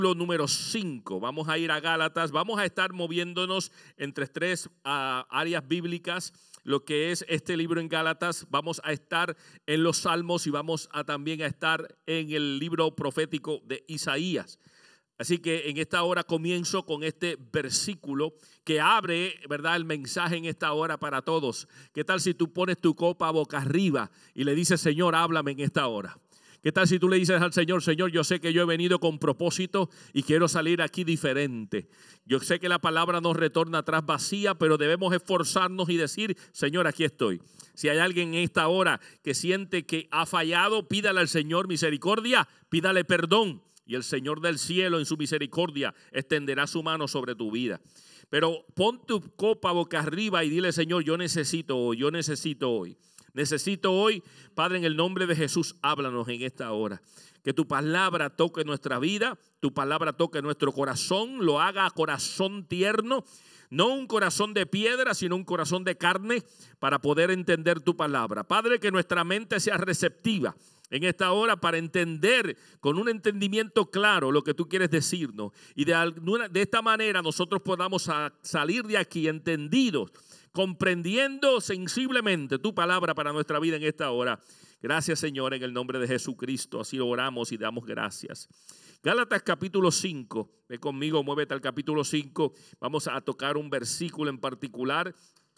número 5. Vamos a ir a Gálatas. Vamos a estar moviéndonos entre tres áreas bíblicas. Lo que es este libro en Gálatas, vamos a estar en los Salmos y vamos a también a estar en el libro profético de Isaías. Así que en esta hora comienzo con este versículo que abre, ¿verdad?, el mensaje en esta hora para todos. ¿Qué tal si tú pones tu copa boca arriba y le dices, Señor, háblame en esta hora? ¿Qué tal si tú le dices al Señor, Señor, yo sé que yo he venido con propósito y quiero salir aquí diferente? Yo sé que la palabra nos retorna atrás vacía, pero debemos esforzarnos y decir, Señor, aquí estoy. Si hay alguien en esta hora que siente que ha fallado, pídale al Señor misericordia, pídale perdón. Y el Señor del cielo en su misericordia extenderá su mano sobre tu vida. Pero pon tu copa boca arriba y dile, Señor, yo necesito hoy, yo necesito hoy. Necesito hoy, Padre, en el nombre de Jesús, háblanos en esta hora. Que tu palabra toque nuestra vida, tu palabra toque nuestro corazón, lo haga a corazón tierno, no un corazón de piedra, sino un corazón de carne para poder entender tu palabra. Padre, que nuestra mente sea receptiva en esta hora para entender con un entendimiento claro lo que tú quieres decirnos. Y de esta manera nosotros podamos salir de aquí entendidos, comprendiendo sensiblemente tu palabra para nuestra vida en esta hora. Gracias, Señor, en el nombre de Jesucristo. Así lo oramos y damos gracias. Gálatas capítulo 5. Ve conmigo, muévete al capítulo 5. Vamos a tocar un versículo en particular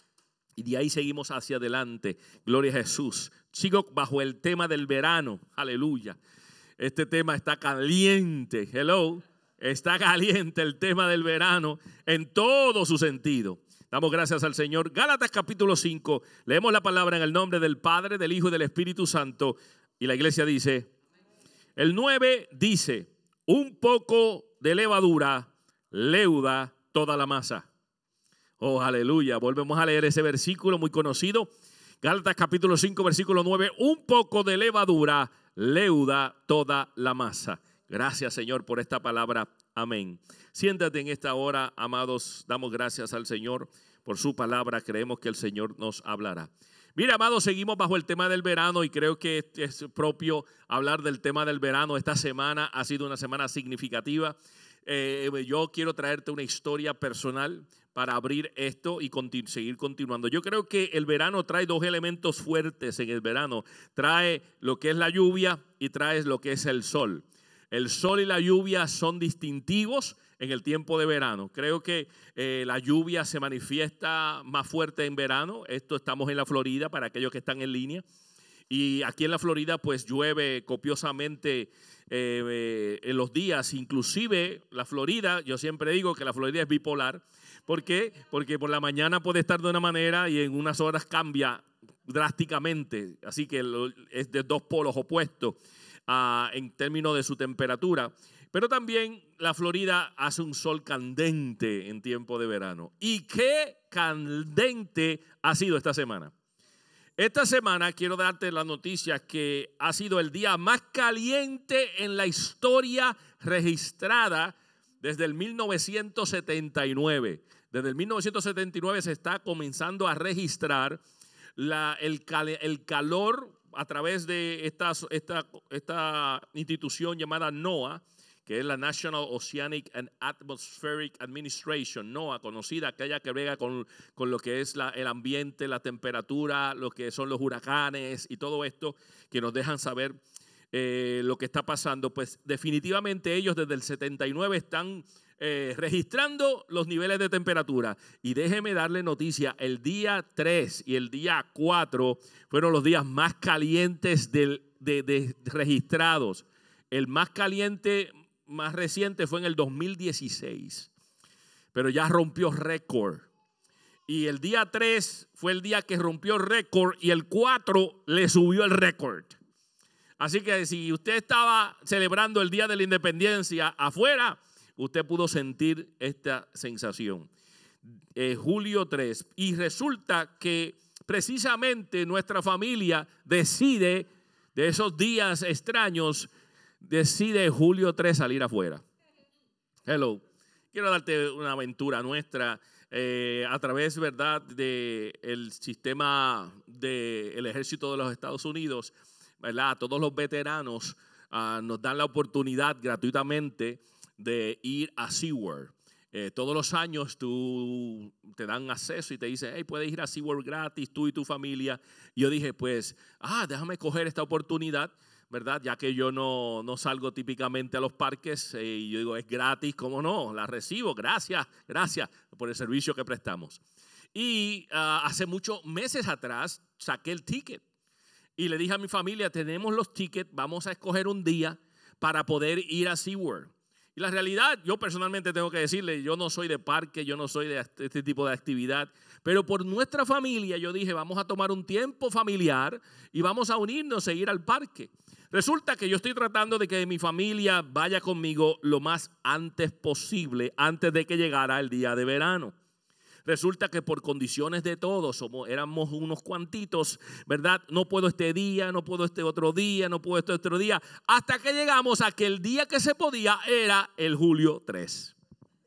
y de ahí seguimos hacia adelante. Gloria a Jesús. Sigo bajo el tema del verano. Aleluya. Este tema está caliente. Hello. Está caliente el tema del verano en todo su sentido. Damos gracias al Señor. Gálatas capítulo 5. Leemos la palabra en el nombre del Padre, del Hijo y del Espíritu Santo. Y la iglesia dice, el 9 dice, un poco de levadura leuda toda la masa. Oh, aleluya. Volvemos a leer ese versículo muy conocido. Gálatas capítulo 5, versículo 9. Un poco de levadura leuda toda la masa. Gracias, Señor, por esta palabra. Amén. Siéntate en esta hora, amados. Damos gracias al Señor por su palabra. Creemos que el Señor nos hablará. Mira, amados, seguimos bajo el tema del verano y creo que es propio hablar del tema del verano. Esta semana ha sido una semana significativa. Yo quiero traerte una historia personal para abrir esto y seguir continuando. Yo creo que el verano trae dos elementos fuertes en el verano. Trae lo que es la lluvia y trae lo que es el sol. El sol y la lluvia son distintivos en el tiempo de verano. Creo que la lluvia se manifiesta más fuerte en verano. Estamos en la Florida para aquellos que están en línea. Y aquí en la Florida pues llueve copiosamente en los días. Inclusive la Florida, yo siempre digo que la Florida es bipolar. ¿Por qué? Porque por la mañana puede estar de una manera y en unas horas cambia drásticamente. Así que es de dos polos opuestos en términos de su temperatura. Pero también la Florida hace un sol candente en tiempo de verano. ¿Y qué candente ha sido esta semana? Esta semana quiero darte la noticia que ha sido el día más caliente en la historia registrada desde el 1979. Desde el 1979 se está comenzando a registrar el calor a través de esta institución llamada NOAA, que es la National Oceanic and Atmospheric Administration, NOAA, conocida, aquella que brega con lo que es el ambiente, la temperatura, lo que son los huracanes y todo esto, que nos dejan saber lo que está pasando. Pues definitivamente ellos desde el 79 están registrando los niveles de temperatura. Y déjeme darle noticia, el día 3 y el día 4 fueron los días más calientes registrados. El más caliente más reciente fue en el 2016, pero ya rompió récord. Y el día 3 fue el día que rompió récord y el 4 le subió el récord. Así que si usted estaba celebrando el Día de la Independencia afuera, usted pudo sentir esta sensación. Julio 3. Y resulta que precisamente nuestra familia decide, de esos días extraños, decide julio 3 salir afuera. Hello. Quiero darte una aventura nuestra a través, ¿verdad?, del sistema del Ejército de los Estados Unidos, ¿verdad? Todos los veteranos nos dan la oportunidad gratuitamente de ir a SeaWorld. Todos los años tú te dan acceso y te dicen, hey, puedes ir a SeaWorld gratis, tú y tu familia. Y yo dije, pues, déjame coger esta oportunidad, ¿verdad? Ya que yo no salgo típicamente a los parques, y yo digo, es gratis, ¿cómo no? La recibo, gracias por el servicio que prestamos. Y hace muchos meses atrás saqué el ticket y le dije a mi familia, tenemos los tickets, vamos a escoger un día para poder ir a SeaWorld. Y la realidad, yo personalmente tengo que decirle, yo no soy de parque, yo no soy de este tipo de actividad, pero por nuestra familia yo dije, vamos a tomar un tiempo familiar y vamos a unirnos e ir al parque. Resulta que yo estoy tratando de que mi familia vaya conmigo lo más antes posible, antes de que llegara el día de verano. Resulta que por condiciones de todos, éramos unos cuantitos, ¿verdad? No puedo este día, no puedo este otro día, no puedo este otro día, hasta que llegamos a que el día que se podía era el julio 3.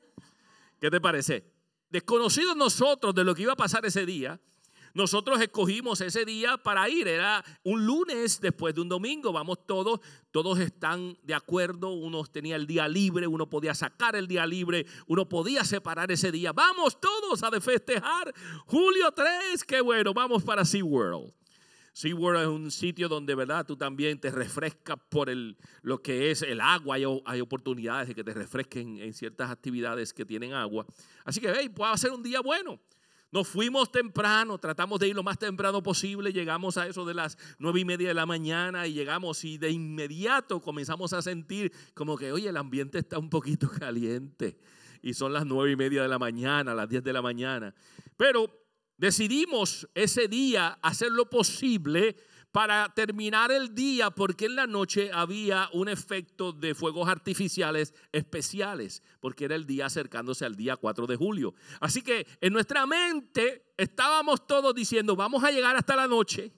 ¿Qué te parece? Desconocidos nosotros de lo que iba a pasar ese día, nosotros escogimos ese día para ir. Era un lunes después de un domingo. Vamos todos están de acuerdo. Uno tenía el día libre, uno podía sacar el día libre, uno podía separar ese día. Vamos todos a festejar julio 3. Qué bueno, vamos para SeaWorld. SeaWorld es un sitio donde, ¿verdad?, tú también te refrescas por lo que es el agua. Hay oportunidades de que te refresquen en ciertas actividades que tienen agua. Así que, puede ser un día bueno. Nos fuimos temprano, tratamos de ir lo más temprano posible, llegamos a eso de las 9:30 de la mañana y llegamos y de inmediato comenzamos a sentir como que, oye, el ambiente está un poquito caliente y son las 9:30 de la mañana, las 10 de la mañana. Pero decidimos ese día hacer lo posible para terminar el día, porque en la noche había un efecto de fuegos artificiales especiales, porque era el día acercándose al día 4 de julio. Así que en nuestra mente estábamos todos diciendo, vamos a llegar hasta la noche,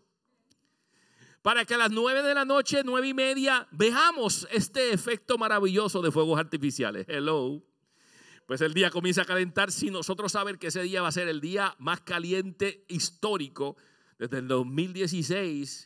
para que a las 9 de la noche, 9:30, veamos este efecto maravilloso de fuegos artificiales. Hello. Pues el día comienza a calentar sin nosotros saber que ese día va a ser el día más caliente histórico. Desde el 2016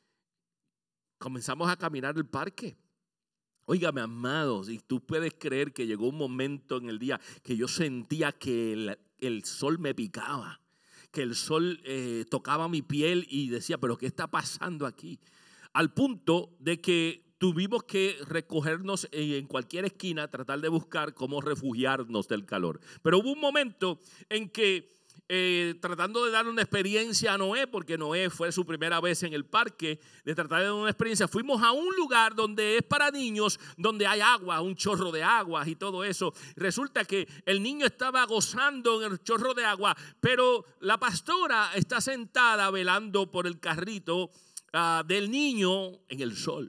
comenzamos a caminar el parque. Óigame, amados, y tú puedes creer que llegó un momento en el día que yo sentía que el sol me picaba, que el sol tocaba mi piel y decía, pero ¿qué está pasando aquí? Al punto de que tuvimos que recogernos en cualquier esquina, tratar de buscar cómo refugiarnos del calor. Pero hubo un momento en que tratando de darle una experiencia a Noé, porque Noé fue su primera vez en el parque, de tratar de dar una experiencia, fuimos a un lugar donde es para niños, donde hay agua, un chorro de agua y todo eso. Resulta que el niño estaba gozando en el chorro de agua, pero la pastora está sentada velando por el carrito del niño en el sol.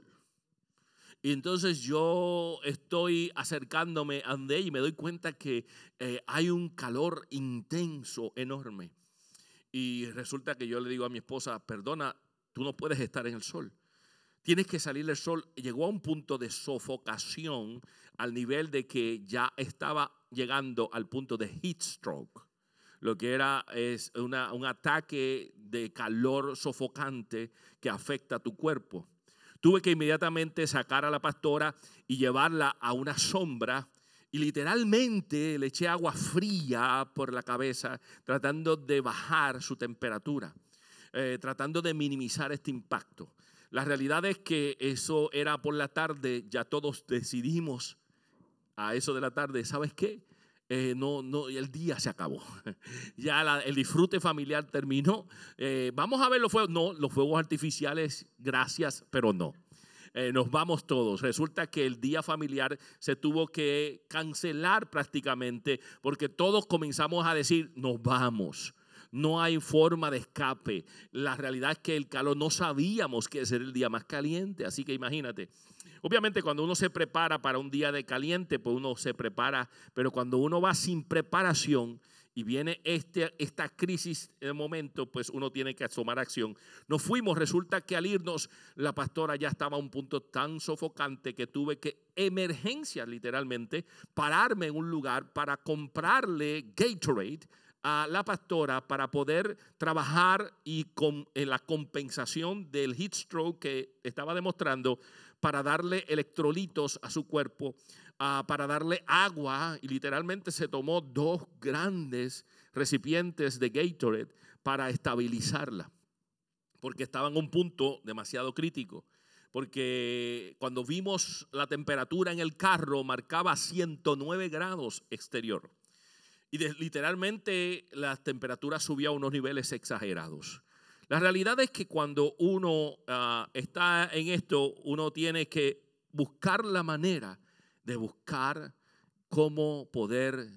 Y entonces yo estoy acercándome a ella y me doy cuenta que hay un calor intenso, enorme. Y resulta que yo le digo a mi esposa, perdona, tú no puedes estar en el sol. Tienes que salir del sol. Llegó a un punto de sofocación al nivel de que ya estaba llegando al punto de heat stroke. Lo que es un ataque de calor sofocante que afecta a tu cuerpo. Tuve que inmediatamente sacar a la pastora y llevarla a una sombra y literalmente le eché agua fría por la cabeza tratando de bajar su temperatura, tratando de minimizar este impacto. La realidad es que eso era por la tarde, ya todos decidimos a eso de la tarde, ¿sabes qué? No, el día se acabó. Ya el disfrute familiar terminó. Vamos a ver los fuegos. No, los fuegos artificiales, gracias, pero no. Nos vamos todos. Resulta que el día familiar se tuvo que cancelar prácticamente porque todos comenzamos a decir, nos vamos. No hay forma de escape. La realidad es que el calor, no sabíamos que ese era el día más caliente. Así que imagínate. Obviamente cuando uno se prepara para un día de caliente, pues uno se prepara. Pero cuando uno va sin preparación y viene esta crisis de momento, pues uno tiene que tomar acción. Nos fuimos. Resulta que al irnos, la pastora ya estaba a un punto tan sofocante que tuve que emergencia, literalmente, pararme en un lugar para comprarle Gatorade a la pastora para poder trabajar en la compensación del heat stroke que estaba demostrando, para darle electrolitos a su cuerpo para darle agua y literalmente se tomó 2 grandes recipientes de Gatorade para estabilizarla, porque estaba en un punto demasiado crítico. Porque cuando vimos la temperatura en el carro marcaba 109 grados exterior. Y literalmente la temperatura subía a unos niveles exagerados. La realidad es que cuando uno está en esto, uno tiene que buscar la manera de buscar cómo poder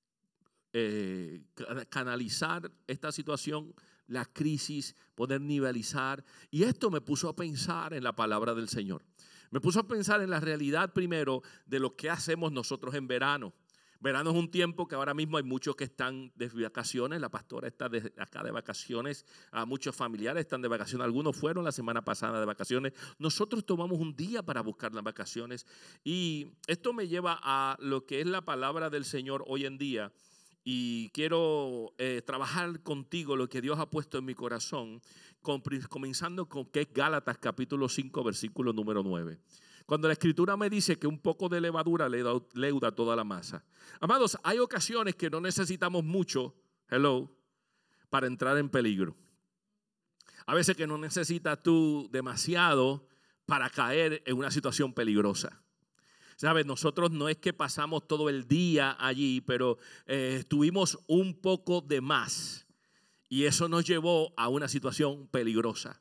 canalizar esta situación, la crisis, poder nivelizar. Y esto me puso a pensar en la palabra del Señor. Me puso a pensar en la realidad primero de lo que hacemos nosotros en verano. Verano es un tiempo que ahora mismo hay muchos que están de vacaciones. La pastora está acá de vacaciones. Muchos familiares están de vacaciones. Algunos fueron la semana pasada de vacaciones. Nosotros tomamos un día para buscar las vacaciones. Y esto me lleva a lo que es la palabra del Señor hoy en día. Y quiero trabajar contigo lo que Dios ha puesto en mi corazón, comenzando con que es Gálatas capítulo 5, versículo número 9. Cuando la Escritura me dice que un poco de levadura leuda toda la masa. Amados, hay ocasiones que no necesitamos mucho, para entrar en peligro. A veces que no necesitas tú demasiado para caer en una situación peligrosa. ¿Sabes? Nosotros no es que pasamos todo el día allí, pero tuvimos un poco de más y eso nos llevó a una situación peligrosa.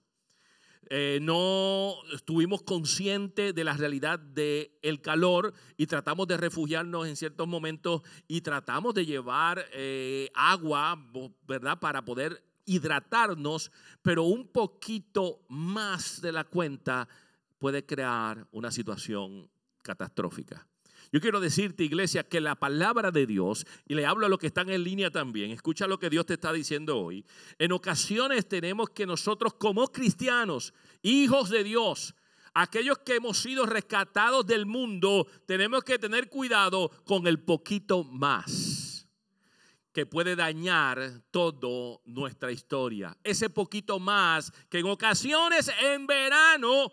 No estuvimos conscientes de la realidad del calor y tratamos de refugiarnos en ciertos momentos y tratamos de llevar agua, ¿verdad?, para poder hidratarnos, pero un poquito más de la cuenta puede crear una situación catastrófica. Yo quiero decirte, iglesia, que la palabra de Dios, y le hablo a los que están en línea también, escucha lo que Dios te está diciendo hoy. En ocasiones tenemos que nosotros como cristianos, hijos de Dios, aquellos que hemos sido rescatados del mundo, tenemos que tener cuidado con el poquito más que puede dañar toda nuestra historia. Ese poquito más que en ocasiones en verano,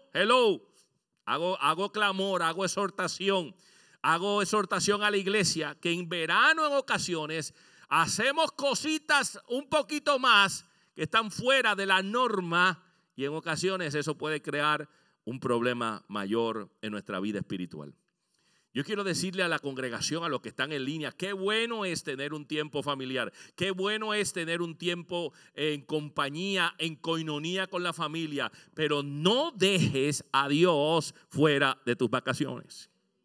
hago clamor, hago exhortación a la iglesia que en verano en ocasiones hacemos cositas un poquito más que están fuera de la norma y en ocasiones eso puede crear un problema mayor en nuestra vida espiritual. Yo quiero decirle a la congregación, a los que están en línea, qué bueno es tener un tiempo familiar, qué bueno es tener un tiempo en compañía, en coinonía con la familia, pero no dejes a Dios fuera de tus vacaciones.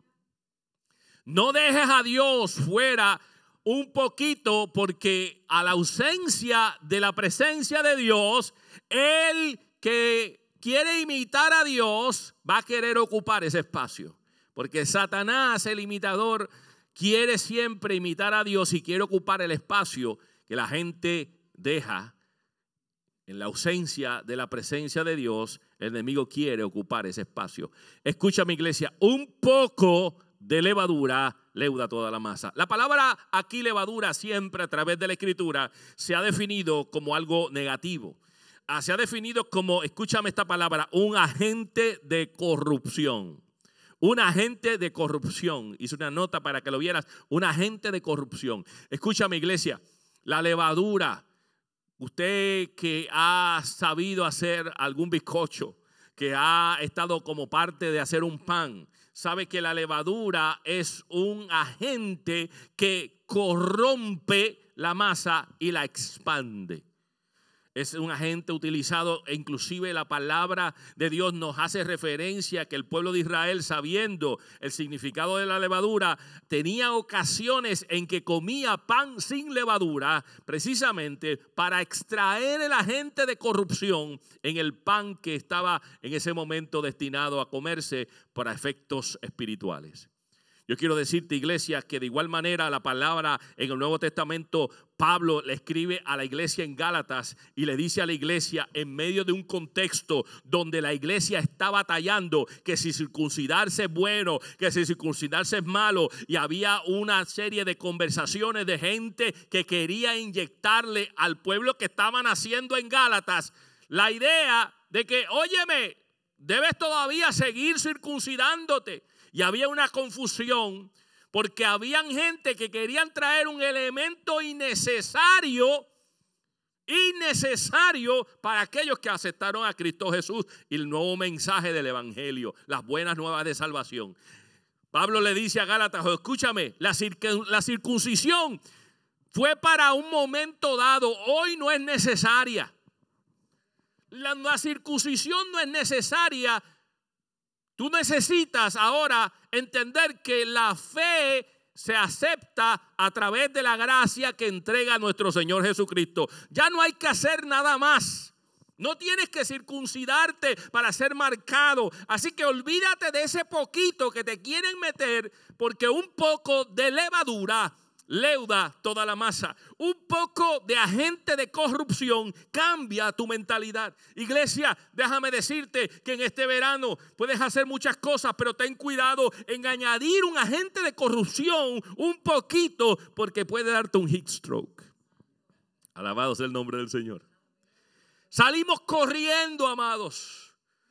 No dejes a Dios fuera un poquito, porque a la ausencia de la presencia de Dios, el que quiere imitar a Dios va a querer ocupar ese espacio. Porque Satanás, el imitador, quiere siempre imitar a Dios y quiere ocupar el espacio que la gente deja. En la ausencia de la presencia de Dios, el enemigo quiere ocupar ese espacio. Escucha, mi iglesia, un poco de levadura leuda toda la masa. La palabra aquí levadura siempre a través de la Escritura se ha definido como algo negativo. Se ha definido como, escúchame esta palabra, un agente de corrupción. Un agente de corrupción. Hice una nota para que lo vieras. Un agente de corrupción. Escúchame, iglesia, la levadura. Usted que ha sabido hacer algún bizcocho, que ha estado como parte de hacer un pan, sabe que la levadura es un agente que corrompe la masa y la expande. Es un agente utilizado, e inclusive la palabra de Dios nos hace referencia a que el pueblo de Israel, sabiendo el significado de la levadura, tenía ocasiones en que comía pan sin levadura, precisamente para extraer el agente de corrupción en el pan que estaba en ese momento destinado a comerse para efectos espirituales. Yo quiero decirte, iglesia, que de igual manera la palabra en el Nuevo Testamento, Pablo le escribe a la iglesia en Gálatas y le dice a la iglesia en medio de un contexto donde la iglesia está batallando que si circuncidarse es bueno, que si circuncidarse es malo, y había una serie de conversaciones de gente que quería inyectarle al pueblo que estaban haciendo en Gálatas la idea de que, óyeme, debes todavía seguir circuncidándote. Y había una confusión porque habían gente que querían traer un elemento innecesario para aquellos que aceptaron a Cristo Jesús y el nuevo mensaje del evangelio, las buenas nuevas de salvación. Pablo le dice a Gálatas, escúchame, la circuncisión fue para un momento dado, hoy no es necesaria. La circuncisión no es necesaria. Tú necesitas ahora entender que la fe se acepta a través de la gracia que entrega nuestro Señor Jesucristo. Ya no hay que hacer nada más. No tienes que circuncidarte para ser marcado. Así que olvídate de ese poquito que te quieren meter, porque un poco de levadura leuda toda la masa. Un poco de agente de corrupción cambia tu mentalidad. Iglesia, déjame decirte que en este verano puedes hacer muchas cosas, pero ten cuidado en añadir un agente de corrupción un poquito, porque puede darte un heat stroke. Alabado sea el nombre del Señor. Salimos corriendo, amados,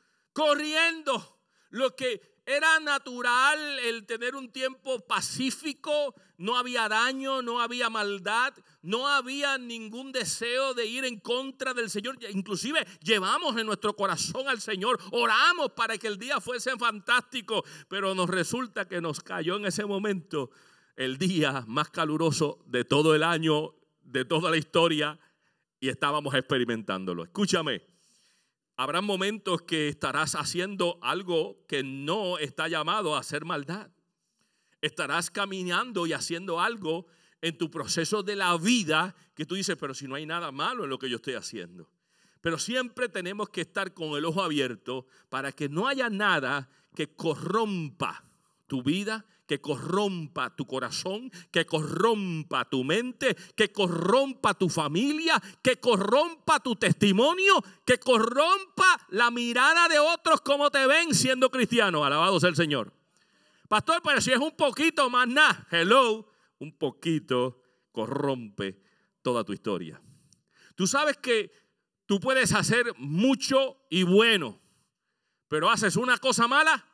corriendo. Lo que era natural, el tener un tiempo pacífico, no había daño, no había maldad, no había ningún deseo de ir en contra del Señor. Inclusive llevamos en nuestro corazón al Señor, oramos para que el día fuese fantástico, pero nos resulta que nos cayó en ese momento el día más caluroso de todo el año, de toda la historia, y estábamos experimentándolo. Escúchame. Habrá momentos que estarás haciendo algo que no está llamado a hacer maldad. Estarás caminando y haciendo algo en tu proceso de la vida que tú dices, pero si no hay nada malo en lo que yo estoy haciendo. Pero siempre tenemos que estar con el ojo abierto para que no haya nada que corrompa tu vida, que corrompa tu corazón, que corrompa tu mente, que corrompa tu familia, que corrompa tu testimonio, que corrompa la mirada de otros como te ven siendo cristiano. Alabado sea el Señor. Pastor, pero si es un poquito más nada, hello, un poquito corrompe toda tu historia. Tú sabes que tú puedes hacer mucho y bueno, pero haces una cosa mala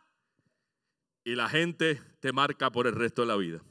y la gente te marca por el resto de la vida.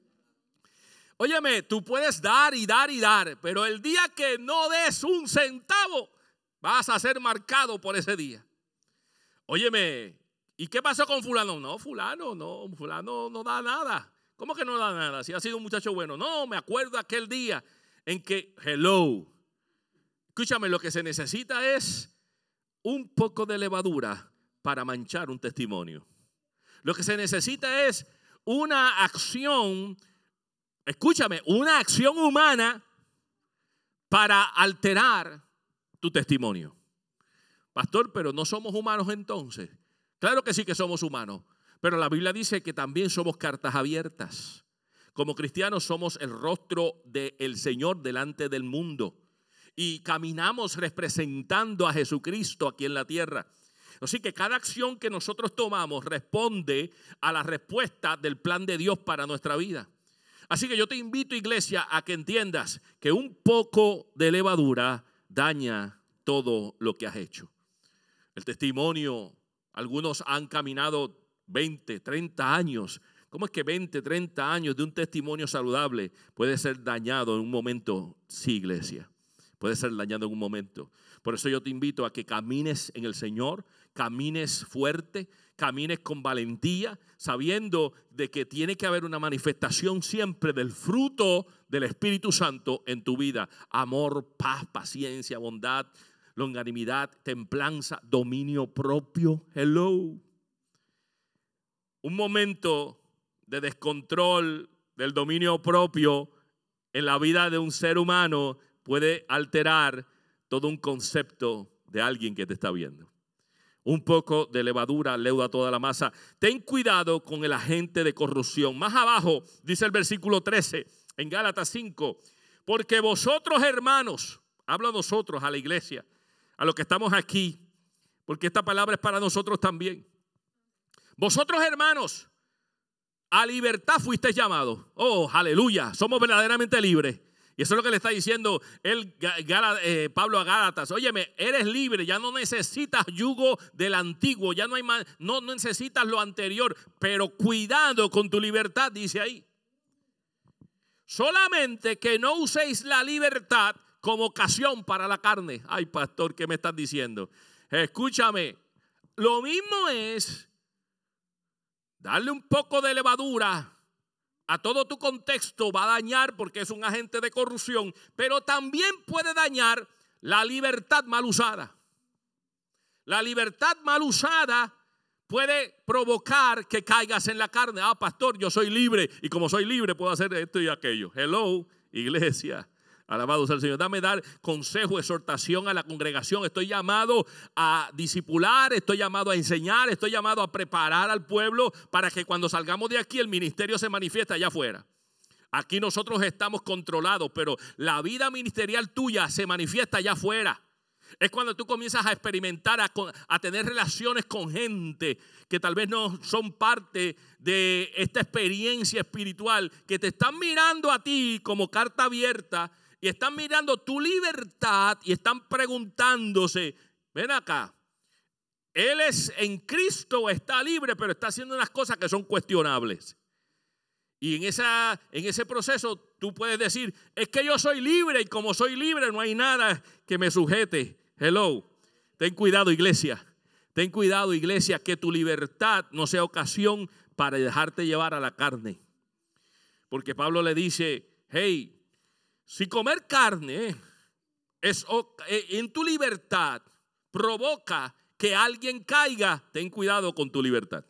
Óyeme, tú puedes dar y dar y dar, pero el día que no des un centavo, vas a ser marcado por ese día. Óyeme, ¿y qué pasó con fulano? No, fulano no da nada. ¿Cómo que no da nada? Si ha sido un muchacho bueno. No, me acuerdo aquel día en que, hello, escúchame, lo que se necesita es un poco de levadura para manchar un testimonio. Lo que se necesita es una acción, escúchame, una acción humana para alterar tu testimonio. Pastor, pero no somos humanos entonces. Claro que sí que somos humanos, pero la Biblia dice que también somos cartas abiertas. Como cristianos somos el rostro del Señor delante del mundo y caminamos representando a Jesucristo aquí en la tierra. Así que cada acción que nosotros tomamos responde a la respuesta del plan de Dios para nuestra vida. Así que yo te invito, iglesia, a que entiendas que un poco de levadura daña todo lo que has hecho. El testimonio, algunos han caminado 20, 30 años. ¿Cómo es que 20, 30 años de un testimonio saludable puede ser dañado en un momento? Sí, iglesia, puede ser dañado en un momento. Por eso yo te invito a que camines en el Señor, camines fuerte, camines con valentía, sabiendo de que tiene que haber una manifestación siempre del fruto del Espíritu Santo en tu vida. Amor, paz, paciencia, bondad, longanimidad, templanza, dominio propio. Hello. Un momento de descontrol del dominio propio en la vida de un ser humano puede alterar todo un concepto de alguien que te está viendo. Un poco de levadura leuda toda la masa. Ten cuidado con el agente de corrupción. Más abajo dice el versículo 13 en Gálatas 5. Porque vosotros, hermanos, hablo a nosotros, a la iglesia, a los que estamos aquí, porque esta palabra es para nosotros también. Vosotros, hermanos, a libertad fuisteis llamados. Oh, aleluya, somos verdaderamente libres. Y eso es lo que le está diciendo Pablo a Gálatas. Óyeme, eres libre, ya no necesitas yugo del antiguo, ya no hay más, no necesitas lo anterior, pero cuidado con tu libertad, dice ahí. Solamente que no uséis la libertad como ocasión para la carne. Ay, pastor, ¿qué me estás diciendo? Escúchame, lo mismo es darle un poco de levadura a todo tu contexto, va a dañar porque es un agente de corrupción, pero también puede dañar la libertad mal usada. La libertad mal usada puede provocar que caigas en la carne. Ah, pastor, yo soy libre y como soy libre puedo hacer esto y aquello. Hello, iglesia. Alabado sea el Señor. Dame dar consejo, exhortación a la congregación. Estoy llamado a discipular, estoy llamado a enseñar, estoy llamado a preparar al pueblo para que cuando salgamos de aquí el ministerio se manifieste allá afuera. Aquí nosotros estamos controlados, pero la vida ministerial tuya se manifiesta allá afuera. Es cuando tú comienzas a experimentar, a tener relaciones con gente que tal vez no son parte de esta experiencia espiritual, que te están mirando a ti como carta abierta y están mirando tu libertad y están preguntándose, ven acá, él es en Cristo, está libre, pero está haciendo unas cosas que son cuestionables. Y en ese proceso tú puedes decir, es que yo soy libre y como soy libre no hay nada que me sujete. Hello, ten cuidado, iglesia. Ten cuidado, iglesia, que tu libertad no sea ocasión para dejarte llevar a la carne. Porque Pablo le dice, hey, si comer carne en tu libertad provoca que alguien caiga, ten cuidado con tu libertad.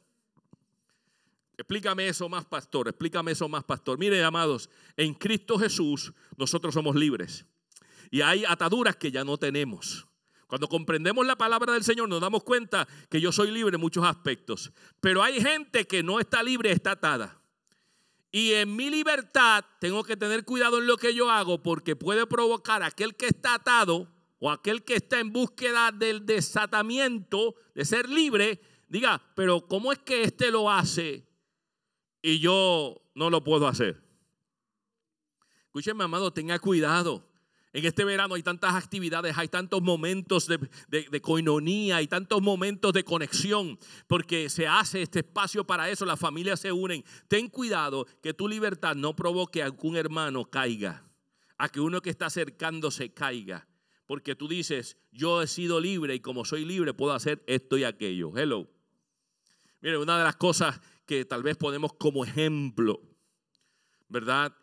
Explícame eso más, pastor. Explícame eso más, pastor. Mire, amados, en Cristo Jesús nosotros somos libres. Y hay ataduras que ya no tenemos. Cuando comprendemos la palabra del Señor nos damos cuenta que yo soy libre en muchos aspectos. Pero hay gente que no está libre, está atada. Y en mi libertad tengo que tener cuidado en lo que yo hago, porque puede provocar a aquel que está atado o aquel que está en búsqueda del desatamiento, de ser libre, diga, pero ¿cómo es que este lo hace y yo no lo puedo hacer? Escúcheme, amado, tenga cuidado. En este verano hay tantas actividades, hay tantos momentos de coinonía, hay tantos momentos de conexión, porque se hace este espacio para eso, las familias se unen. Ten cuidado que tu libertad no provoque a algún hermano caiga, a que uno que está acercándose caiga, porque tú dices, yo he sido libre y como soy libre puedo hacer esto y aquello. Hello. Mire, una de las cosas que tal vez ponemos como ejemplo, ¿verdad?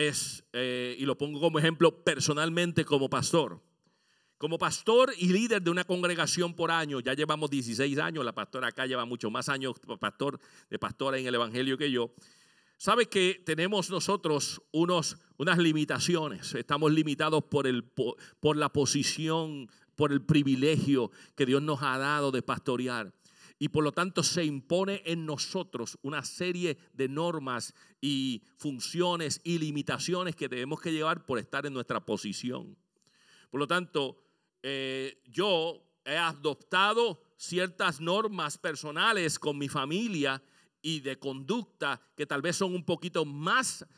Y lo pongo como ejemplo personalmente como pastor. Como pastor y líder de una congregación por año, ya llevamos 16 años, la pastora acá lleva mucho más años de pastora en el evangelio que yo. Sabe que tenemos nosotros unas limitaciones, estamos limitados por la posición, por el privilegio que Dios nos ha dado de pastorear. Y por lo tanto se impone en nosotros una serie de normas y funciones y limitaciones que tenemos que llevar por estar en nuestra posición. Por lo tanto, yo he adoptado ciertas normas personales con mi familia y de conducta que tal vez son un poquito más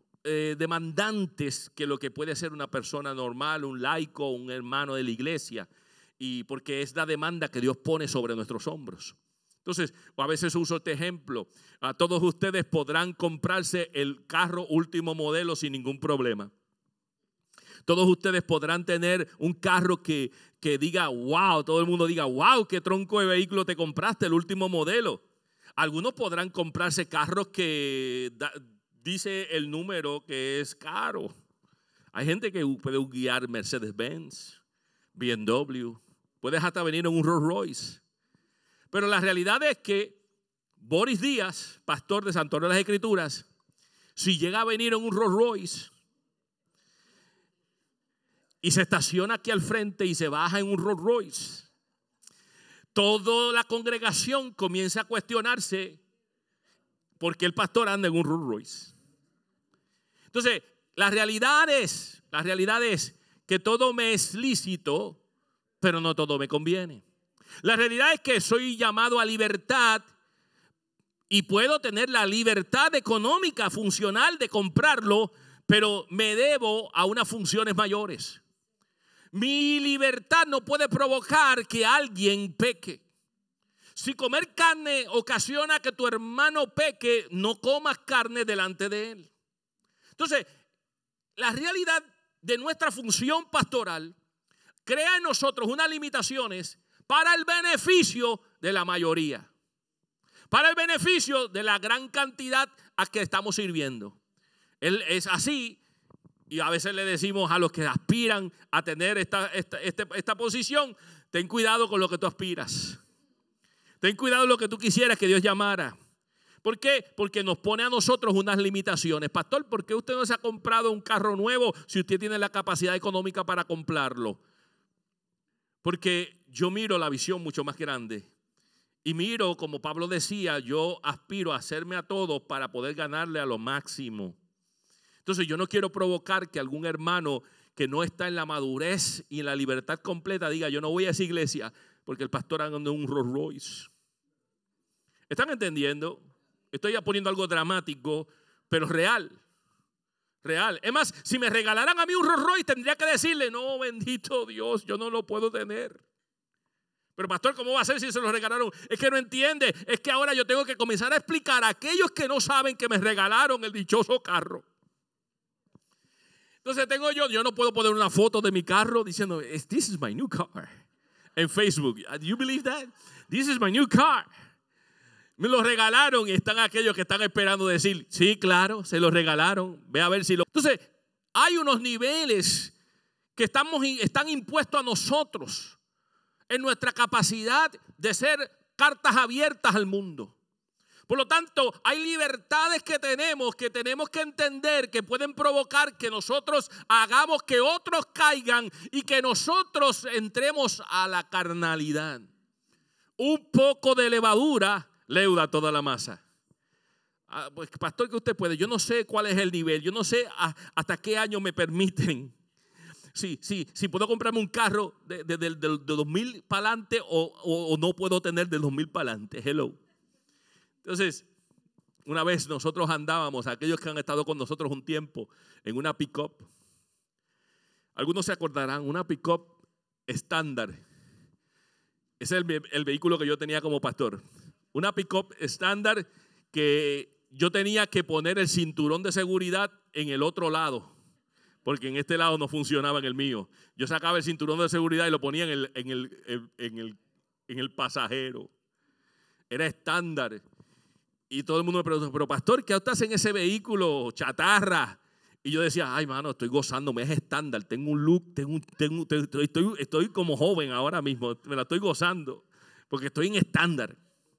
demandantes que lo que puede ser una persona normal, un laico, un hermano de la iglesia. Y porque es la demanda que Dios pone sobre nuestros hombros. Entonces, a veces uso este ejemplo. A todos ustedes podrán comprarse el carro último modelo sin ningún problema. Todos ustedes podrán tener un carro que diga, wow, todo el mundo diga, wow, qué tronco de vehículo te compraste, el último modelo. Algunos podrán comprarse carros que dice el número que es caro. Hay gente que puede guiar Mercedes-Benz, BMW. Puedes hasta venir en un Rolls Royce. Pero la realidad es que Boris Díaz, pastor de Santuario de las Escrituras, si llega a venir en un Rolls Royce y se estaciona aquí al frente y se baja en un Rolls Royce, toda la congregación comienza a cuestionarse por qué el pastor anda en un Rolls Royce. Entonces, la realidad es que todo me es lícito, pero no todo me conviene. La realidad es que soy llamado a libertad y puedo tener la libertad económica funcional de comprarlo, pero me debo a unas funciones mayores. Mi libertad no puede provocar que alguien peque. Si comer carne ocasiona que tu hermano peque, no comas carne delante de él. Entonces, la realidad de nuestra función pastoral crea en nosotros unas limitaciones para el beneficio de la mayoría, para el beneficio de la gran cantidad a que estamos sirviendo. Él es así. Y a veces le decimos a los que aspiran a tener esta posición: ten cuidado con lo que tú aspiras. Ten cuidado con lo que tú quisieras que Dios llamara. ¿Por qué? Porque nos pone a nosotros unas limitaciones. Pastor, ¿por qué usted no se ha comprado un carro nuevo si usted tiene la capacidad económica para comprarlo? Porque yo miro la visión mucho más grande. Y miro, como Pablo decía, yo aspiro a hacerme a todos para poder ganarle a lo máximo. Entonces yo no quiero provocar que algún hermano que no está en la madurez y en la libertad completa diga: yo no voy a esa iglesia porque el pastor anda en un Rolls Royce. ¿Están entendiendo? Estoy ya poniendo algo dramático, pero real. Real. Es más, si me regalaran a mí un Rolls Royce, tendría que decirle: no, bendito Dios, yo no lo puedo tener. Pero pastor, ¿cómo va a ser si se lo regalaron? Es que no entiende. Es que ahora yo tengo que comenzar a explicar a aquellos que no saben que me regalaron el dichoso carro. Entonces yo no puedo poner una foto de mi carro diciendo: this is my new car, en Facebook. Do you believe that? This is my new car. Me lo regalaron, y están aquellos que están esperando decir: sí, claro, se lo regalaron. Ve a ver si lo... Entonces, hay unos niveles que están impuestos a nosotros en nuestra capacidad de ser cartas abiertas al mundo. Por lo tanto, hay libertades que tenemos que entender que pueden provocar que nosotros hagamos que otros caigan y que nosotros entremos a la carnalidad. Un poco de levadura leuda toda la masa. Pues, pastor, que usted puede. Yo no sé cuál es el nivel. Yo no sé hasta qué año me permiten. Si puedo comprarme un carro de 2000 para adelante o no puedo tener de 2000 para adelante. Hello. Entonces, una vez nosotros andábamos, aquellos que han estado con nosotros un tiempo, en una pick-up. Algunos se acordarán, una pick-up estándar. Ese es el vehículo que yo tenía como pastor. Una pick-up estándar que yo tenía que poner el cinturón de seguridad en el otro lado, porque en este lado no funcionaba en el mío. Yo sacaba el cinturón de seguridad y lo ponía en el pasajero. Era estándar. Y todo el mundo me preguntó: pero pastor, ¿qué estás en ese vehículo chatarra? Y yo decía: ay, mano, estoy gozándome, es estándar, tengo un look, estoy como joven ahora mismo, me la estoy gozando, porque estoy en estándar.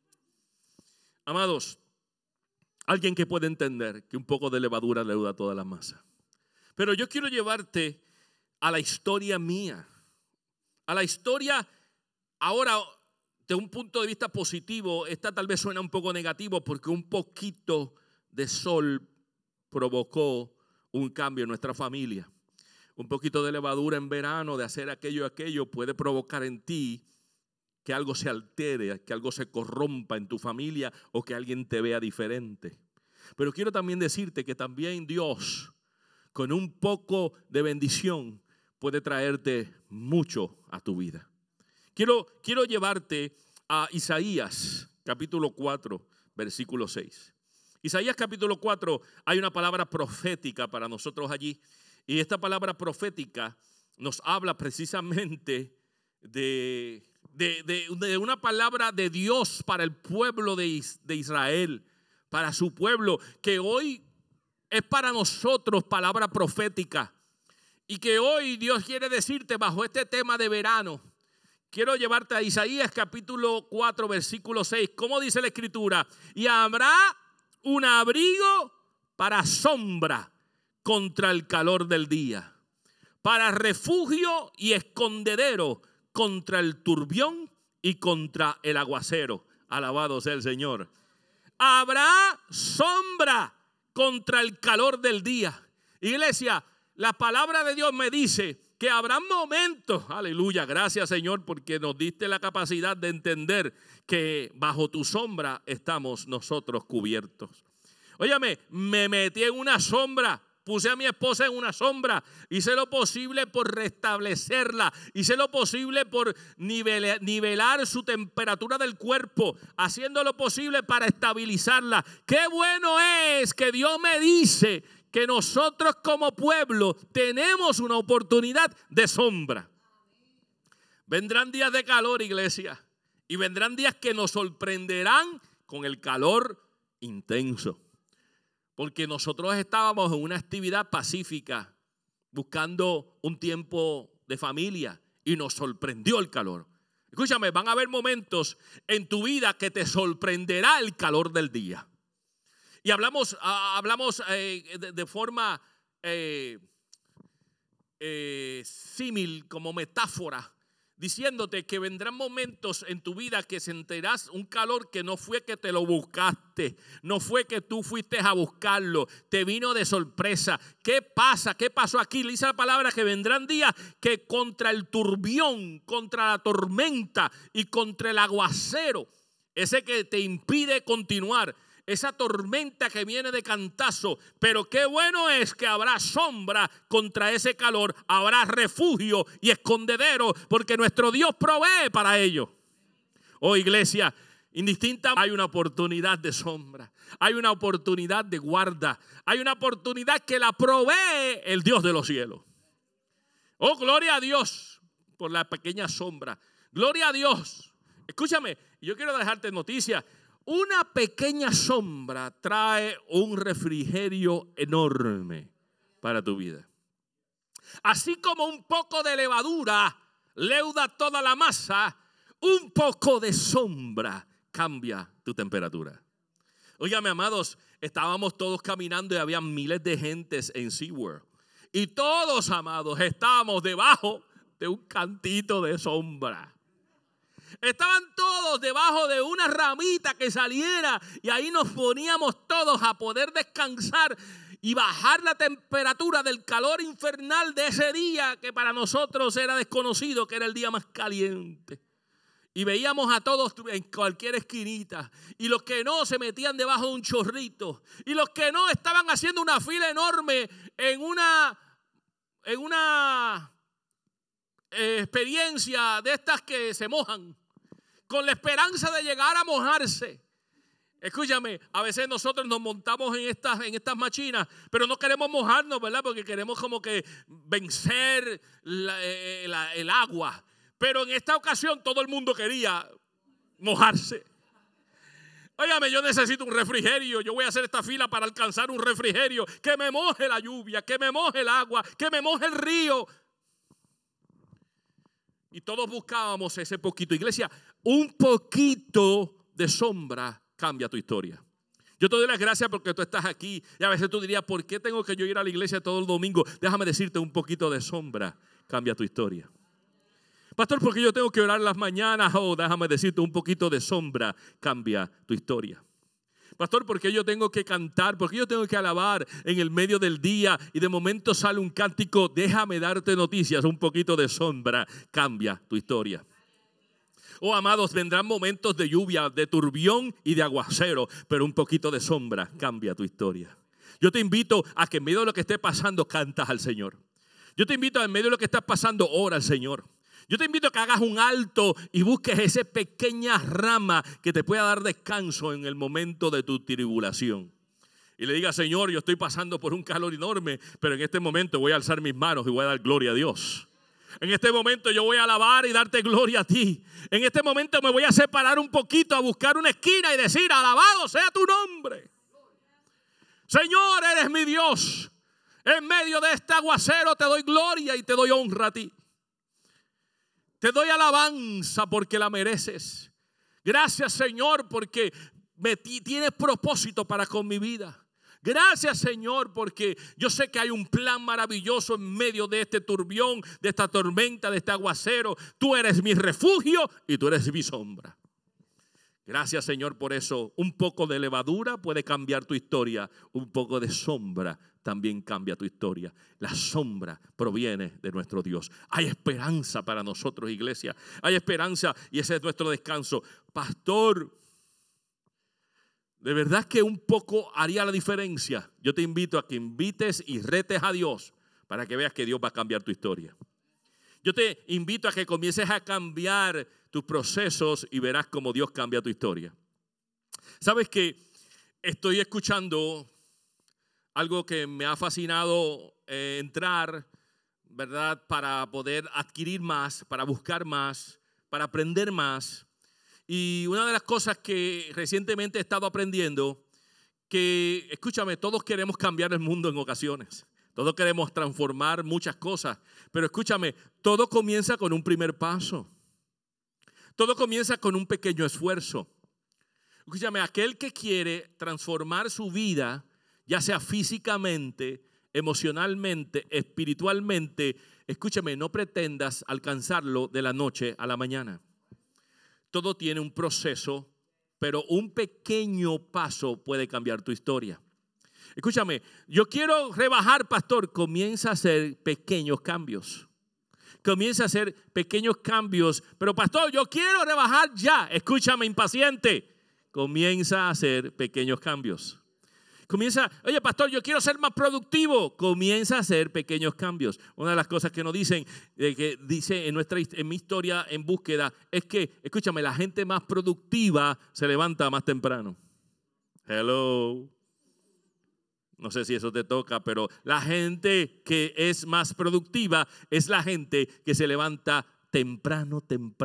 Amados, alguien que puede entender que un poco de levadura leuda toda la masa. Pero yo quiero llevarte a la historia mía, a la historia ahora de un punto de vista positivo. Esta tal vez suena un poco negativo porque un poquito de sol provocó un cambio en nuestra familia. Un poquito de levadura en verano, de hacer aquello puede provocar en ti que algo se altere, que algo se corrompa en tu familia o que alguien te vea diferente. Pero quiero también decirte que también Dios, con un poco de bendición, puede traerte mucho a tu vida. Quiero llevarte a Isaías capítulo 4, versículo 6. Isaías capítulo 4, hay una palabra profética para nosotros allí. Y esta palabra profética nos habla precisamente de una palabra de Dios para el pueblo de Israel, para su pueblo, que hoy es para nosotros palabra profética. Y que hoy Dios quiere decirte bajo este tema de verano. Quiero llevarte a Isaías capítulo 4, versículo 6. ¿Cómo dice la escritura? Y habrá un abrigo para sombra contra el calor del día, para refugio y escondedero contra el turbión y contra el aguacero. Alabado sea el Señor. Habrá sombra contra el calor del día. Iglesia, la palabra de Dios me dice que habrá momentos, aleluya, gracias Señor, porque nos diste la capacidad de entender que bajo tu sombra estamos nosotros cubiertos. Óyame, me metí en una sombra puse a mi esposa en una sombra, hice lo posible por restablecerla, hice lo posible por nivelar su temperatura del cuerpo, haciendo lo posible para estabilizarla. Qué bueno es que Dios me dice que nosotros como pueblo tenemos una oportunidad de sombra. Vendrán días de calor, iglesia, y vendrán días que nos sorprenderán con el calor intenso. Porque nosotros estábamos en una actividad pacífica, buscando un tiempo de familia, y nos sorprendió el calor. Escúchame, van a haber momentos en tu vida que te sorprenderá el calor del día. Y hablamos de forma símil, como metáfora, diciéndote que vendrán momentos en tu vida que sentirás un calor que no fue que te lo buscaste, no fue que tú fuiste a buscarlo, te vino de sorpresa. ¿Qué pasa? ¿Qué pasó aquí? Le dice la palabra que vendrán días que contra el turbión, contra la tormenta y contra el aguacero, ese que te impide continuar, esa tormenta que viene de cantazo, pero qué bueno es que habrá sombra contra ese calor, habrá refugio y escondedero, porque nuestro Dios provee para ello. Oh, iglesia, indistinta, hay una oportunidad de sombra, hay una oportunidad de guarda, hay una oportunidad que la provee el Dios de los cielos. Oh, gloria a Dios por la pequeña sombra, gloria a Dios. Escúchame, yo quiero dejarte noticia. Una pequeña sombra trae un refrigerio enorme para tu vida. Así como un poco de levadura leuda toda la masa, un poco de sombra cambia tu temperatura. Óigame, amados, estábamos todos caminando y había miles de gentes en SeaWorld. Y todos, amados, estábamos debajo de un cantito de sombra. Estaban todos debajo de una ramita que saliera y ahí nos poníamos todos a poder descansar y bajar la temperatura del calor infernal de ese día que para nosotros era desconocido, que era el día más caliente. Y veíamos a todos en cualquier esquinita, y los que no se metían debajo de un chorrito, y los que no estaban haciendo una fila enorme en una experiencia de estas que se mojan, con la esperanza de llegar a mojarse. Escúchame, a veces nosotros nos montamos en estas machinas, pero no queremos mojarnos, ¿verdad? Porque queremos como que vencer el agua. Pero en esta ocasión todo el mundo quería mojarse. Óigame, yo necesito un refrigerio. Yo voy a hacer esta fila para alcanzar un refrigerio que me moje la lluvia, que me moje el agua, que me moje el río. Y todos buscábamos ese poquito. Iglesia, un poquito de sombra cambia tu historia. Yo te doy las gracias porque tú estás aquí. Y a veces tú dirías, ¿por qué tengo que yo ir a la iglesia todo el domingo? Déjame decirte, un poquito de sombra cambia tu historia. Pastor, ¿por qué yo tengo que orar las mañanas? Oh, déjame decirte, un poquito de sombra cambia tu historia. Pastor, ¿por qué yo tengo que cantar? ¿Por qué yo tengo que alabar en el medio del día y de momento sale un cántico? Déjame darte noticias, un poquito de sombra cambia tu historia. Oh, amados, vendrán momentos de lluvia, de turbión y de aguacero, pero un poquito de sombra cambia tu historia. Yo te invito a que en medio de lo que esté pasando cantas al Señor. Yo te invito a en medio de lo que estás pasando ora al Señor. Yo te invito a que hagas un alto y busques esa pequeña rama que te pueda dar descanso en el momento de tu tribulación. Y le diga, Señor, yo estoy pasando por un calor enorme, pero en este momento voy a alzar mis manos y voy a dar gloria a Dios. En este momento yo voy a alabar y darte gloria a ti. En este momento me voy a separar un poquito, a buscar una esquina y decir, alabado sea tu nombre. Señor, eres mi Dios. En medio de este aguacero te doy gloria y te doy honra a ti. Te doy alabanza porque la mereces. Gracias, Señor, porque tienes propósito para con mi vida. Gracias, Señor, porque yo sé que hay un plan maravilloso en medio de este turbión, de esta tormenta, de este aguacero. Tú eres mi refugio y tú eres mi sombra. Gracias, Señor, por eso. Un poco de levadura puede cambiar tu historia. Un poco de sombra también cambia tu historia. La sombra proviene de nuestro Dios. Hay esperanza para nosotros, iglesia. Hay esperanza y ese es nuestro descanso. Pastor, de verdad que un poco haría la diferencia. Yo te invito a que invites y retes a Dios para que veas que Dios va a cambiar tu historia. Yo te invito a que comiences a cambiar tus procesos y verás cómo Dios cambia tu historia. ¿Sabes qué? Estoy escuchando algo que me ha fascinado entrar, ¿verdad? Para poder adquirir más, para buscar más, para aprender más. Y una de las cosas que recientemente he estado aprendiendo, que, escúchame, todos queremos cambiar el mundo en ocasiones. Todos queremos transformar muchas cosas. Pero escúchame, todo comienza con un primer paso. Todo comienza con un pequeño esfuerzo. Escúchame, aquel que quiere transformar su vida, ya sea físicamente, emocionalmente, espiritualmente, escúchame, no pretendas alcanzarlo de la noche a la mañana. Todo tiene un proceso, pero un pequeño paso puede cambiar tu historia. Escúchame, yo quiero rebajar, pastor. Comienza a hacer pequeños cambios. Comienza a hacer pequeños cambios. Pero pastor, yo quiero rebajar ya. Escúchame, impaciente. Comienza a hacer pequeños cambios. Oye pastor, yo quiero ser más productivo. Comienza a hacer pequeños cambios. Una de las cosas que nos dicen, que dice en mi historia en búsqueda, es que, escúchame, la gente más productiva se levanta más temprano. Hello. No sé si eso te toca, pero la gente que es más productiva es la gente que se levanta temprano.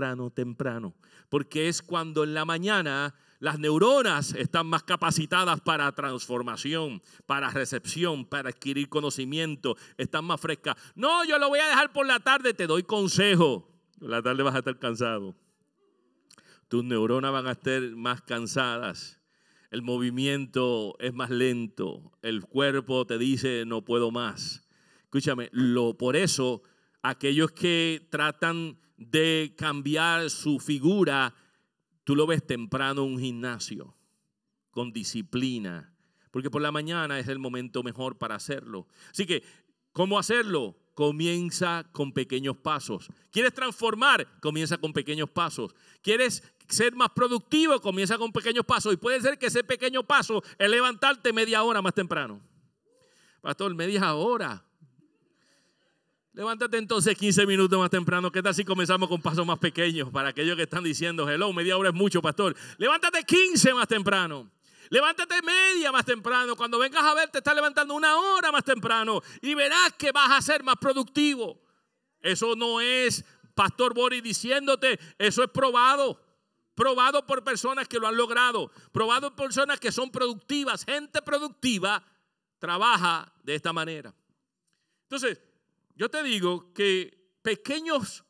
Porque es cuando en la mañana las neuronas están más capacitadas para transformación, para recepción, para adquirir conocimiento, están más frescas. No, yo lo voy a dejar por la tarde, te doy consejo. Por la tarde vas a estar cansado. Tus neuronas van a estar más cansadas. El movimiento es más lento. El cuerpo te dice no puedo más. Escúchame, por eso aquellos que tratan de cambiar su figura, tú lo ves temprano en un gimnasio, con disciplina, porque por la mañana es el momento mejor para hacerlo. Así que, ¿cómo hacerlo? Comienza con pequeños pasos. ¿Quieres transformar? Comienza con pequeños pasos. ¿Quieres ser más productivo? Comienza con pequeños pasos. Y puede ser que ese pequeño paso es levantarte media hora más temprano. Pastor, media hora. Levántate entonces 15 minutos más temprano. ¿Qué tal si comenzamos con pasos más pequeños? Para aquellos que están diciendo, hello, media hora es mucho, pastor. Levántate 15 más temprano. Levántate media más temprano. Cuando vengas a ver, te estás levantando una hora más temprano. Y verás que vas a ser más productivo. Eso no es Pastor Boris diciéndote, eso es probado. Probado por personas que lo han logrado. Probado por personas que son productivas. Gente productiva trabaja de esta manera. Entonces, yo te digo que pequeños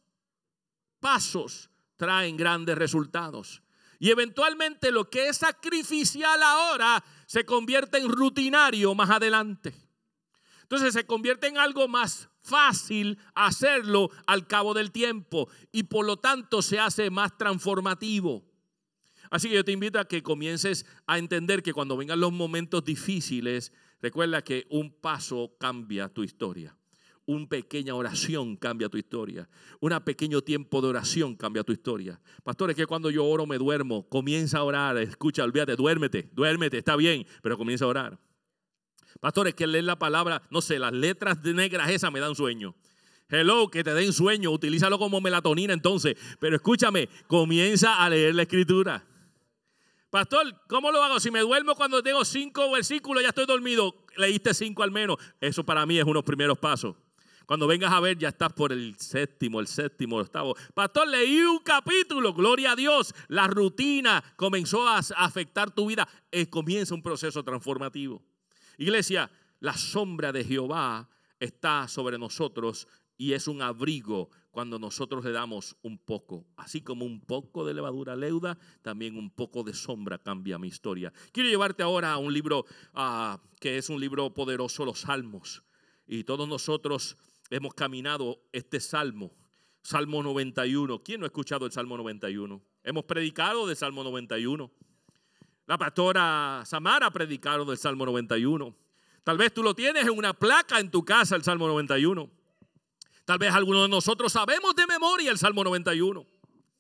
pasos traen grandes resultados. Y eventualmente lo que es sacrificial ahora se convierte en rutinario más adelante. Entonces se convierte en algo más fácil hacerlo al cabo del tiempo y por lo tanto se hace más transformativo. Así que yo te invito a que comiences a entender que cuando vengan los momentos difíciles, recuerda que un paso cambia tu historia. Una pequeña oración cambia tu historia. Un pequeño tiempo de oración cambia tu historia. Pastor, es que cuando yo oro me duermo. Comienza a orar. Escucha, olvídate, duérmete, está bien, pero comienza a orar. Pastor, es que leer la palabra, no sé, las letras negras esas me dan sueño. Hello, que te den sueño, utilízalo como melatonina entonces. Pero escúchame, comienza a leer la escritura. Pastor, ¿cómo lo hago? Si me duermo cuando tengo 5 versículos, ya estoy dormido. Leíste 5 al menos. Eso para mí es unos primeros pasos. Cuando vengas a ver, ya estás por el séptimo, el octavo. Pastor, leí un capítulo, gloria a Dios. La rutina comenzó a afectar tu vida. Comienza un proceso transformativo. Iglesia, la sombra de Jehová está sobre nosotros y es un abrigo cuando nosotros le damos un poco. Así como un poco de levadura leuda, también un poco de sombra cambia mi historia. Quiero llevarte ahora a un libro que es un libro poderoso, los Salmos. Y todos nosotros hemos caminado este salmo, Salmo 91. ¿Quién no ha escuchado el Salmo 91? Hemos predicado del Salmo 91. La pastora Samara ha predicado del Salmo 91. Tal vez tú lo tienes en una placa en tu casa, el Salmo 91. Tal vez algunos de nosotros sabemos de memoria el Salmo 91.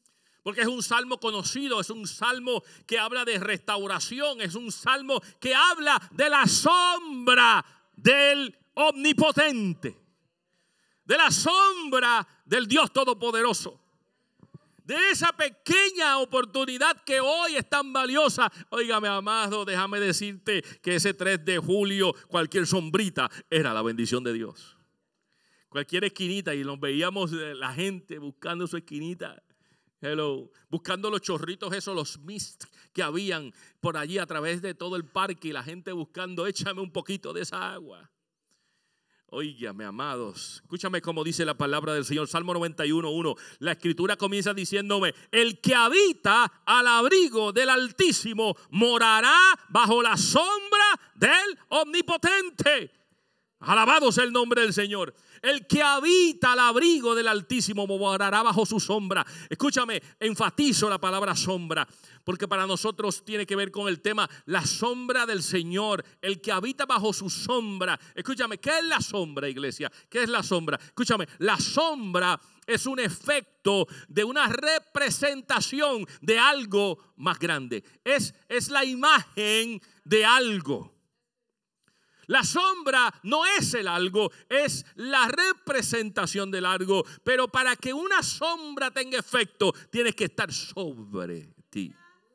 Porque es un salmo conocido, es un salmo que habla de restauración, es un salmo que habla de la sombra del Omnipotente, de la sombra del Dios Todopoderoso, de esa pequeña oportunidad que hoy es tan valiosa. Óigame, amado, déjame decirte que ese 3 de julio cualquier sombrita era la bendición de Dios. Cualquier esquinita, y nos veíamos la gente buscando su esquinita. Hello, buscando los chorritos esos, los mist que habían por allí a través de todo el parque, y la gente buscando, échame un poquito de esa agua. Óigame, amados, escúchame cómo dice la palabra del Señor. Salmo 91:1. La escritura comienza diciéndome: el que habita al abrigo del Altísimo morará bajo la sombra del Omnipotente. Alabado sea el nombre del Señor. El que habita al abrigo del Altísimo morará bajo su sombra. Escúchame, enfatizo la palabra sombra, porque para nosotros tiene que ver con el tema la sombra del Señor. El que habita bajo su sombra. Escúchame, ¿qué es la sombra, iglesia? ¿Qué es la sombra? Escúchame, la sombra es un efecto de una representación de algo más grande. Es la imagen de algo. La sombra no es el algo, es la representación del algo. Pero para que una sombra tenga efecto, tienes que estar sobre ti.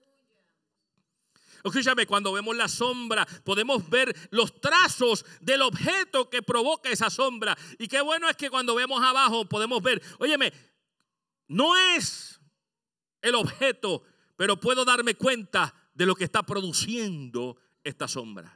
Escúchame, cuando vemos la sombra, podemos ver los trazos del objeto que provoca esa sombra. Y qué bueno es que cuando vemos abajo podemos ver, óyeme, no es el objeto, pero puedo darme cuenta de lo que está produciendo esta sombra.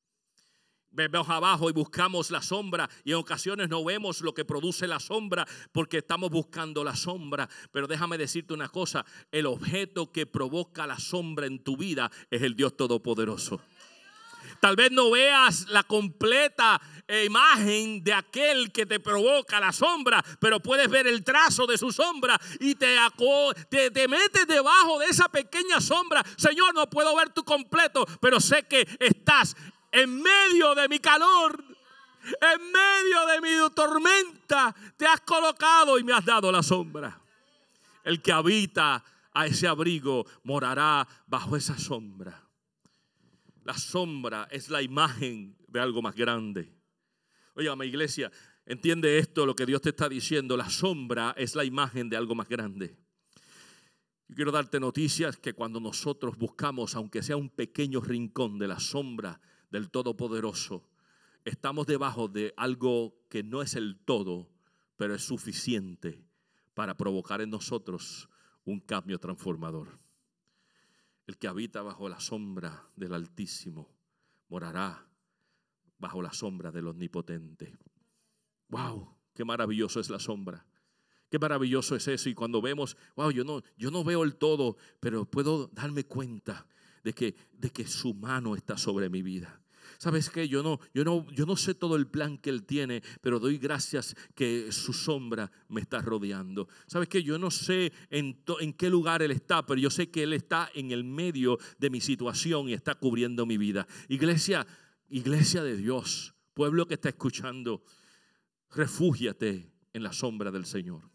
Vemos abajo y buscamos la sombra, y en ocasiones no vemos lo que produce la sombra porque estamos buscando la sombra. Pero déjame decirte una cosa: el objeto que provoca la sombra en tu vida es el Dios Todopoderoso. Tal vez no veas la completa imagen de aquel que te provoca la sombra, pero puedes ver el trazo de su sombra y te metes debajo de esa pequeña sombra. Señor, no puedo ver tu completo, pero sé que estás en medio de mi calor, en medio de mi tormenta. Te has colocado y me has dado la sombra. El que habita a ese abrigo morará bajo esa sombra. La sombra es la imagen de algo más grande. Óigame, iglesia, entiende esto, lo que Dios te está diciendo. La sombra es la imagen de algo más grande. Yo quiero darte noticias que cuando nosotros buscamos, aunque sea un pequeño rincón de la sombra del Todopoderoso, estamos debajo de algo que no es el todo, pero es suficiente para provocar en nosotros un cambio transformador. El que habita bajo la sombra del Altísimo morará bajo la sombra del Omnipotente. ¡Wow! ¡Qué maravilloso es la sombra! Qué maravilloso es eso. Y cuando vemos, wow, yo no veo el todo, pero puedo darme cuenta de que su mano está sobre mi vida. ¿Sabes qué? Yo no sé todo el plan que Él tiene, pero doy gracias que su sombra me está rodeando. ¿Sabes qué? Yo no sé en qué lugar Él está, pero yo sé que Él está en el medio de mi situación y está cubriendo mi vida. Iglesia de Dios, pueblo que está escuchando, refúgiate en la sombra del Señor.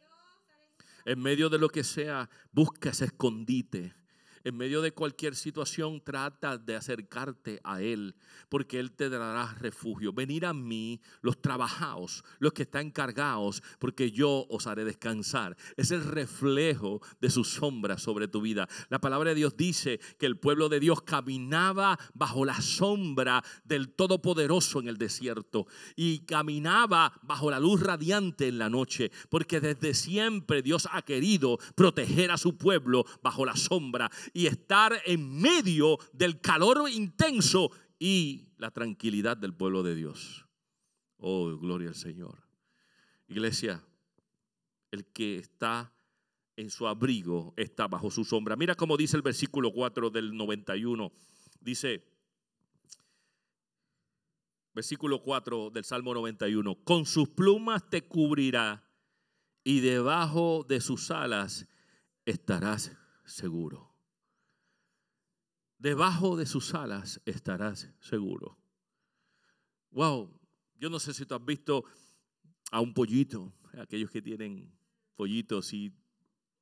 En medio de lo que sea, busca ese escondite. En medio de cualquier situación, trata de acercarte a Él, porque Él te dará refugio. Venid a mí los trabajados, los que están cargados, porque yo os haré descansar. Es el reflejo de su sombra sobre tu vida. La palabra de Dios dice que el pueblo de Dios caminaba bajo la sombra del Todopoderoso en el desierto, y caminaba bajo la luz radiante en la noche, porque desde siempre Dios ha querido proteger a su pueblo bajo la sombra y estar en medio del calor intenso y la tranquilidad del pueblo de Dios. Oh, gloria al Señor. Iglesia, el que está en su abrigo está bajo su sombra. Mira cómo dice el versículo 4 del 91. Dice, versículo 4 del Salmo 91. Con sus plumas te cubrirá y debajo de sus alas estarás seguro. Debajo de sus alas estarás seguro. Wow, yo no sé si tú has visto a un pollito, aquellos que tienen pollitos y